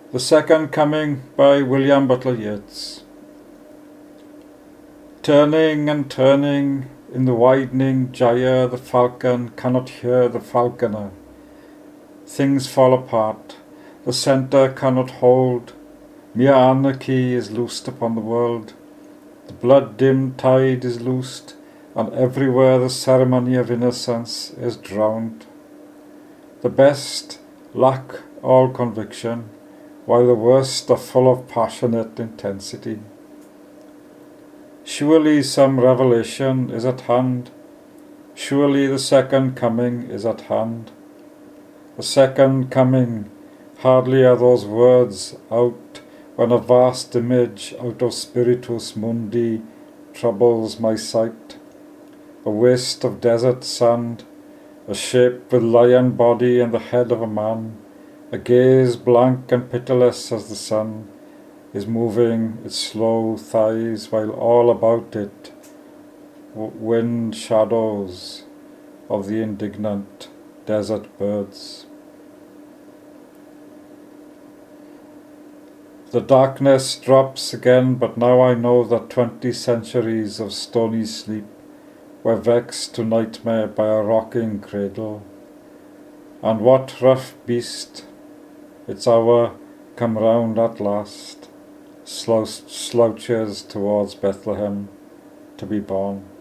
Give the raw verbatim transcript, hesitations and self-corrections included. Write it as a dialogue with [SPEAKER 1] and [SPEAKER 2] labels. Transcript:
[SPEAKER 1] The Second Coming by William Butler Yeats. Turning and turning in the widening gyre, the falcon cannot hear the falconer. Things fall apart, the centre cannot hold, mere anarchy is loosed upon the world. The blood-dimmed tide is loosed, and everywhere the ceremony of innocence is drowned. The best lack all conviction, while the worst are full of passionate intensity. Surely some revelation is at hand. Surely the second coming is at hand. The second coming, hardly are those words out, when a vast image out of Spiritus Mundi troubles my sight. A waste of desert sand, a shape with lion body and the head of a man, a gaze blank and pitiless as the sun is moving its slow thighs, while all about it wind shadows of the indignant desert birds. The darkness drops again, but now I know that twenty centuries of stony sleep were vexed to nightmare by a rocking cradle. And what rough beast, its hour come round at last, slouches towards Bethlehem to be born.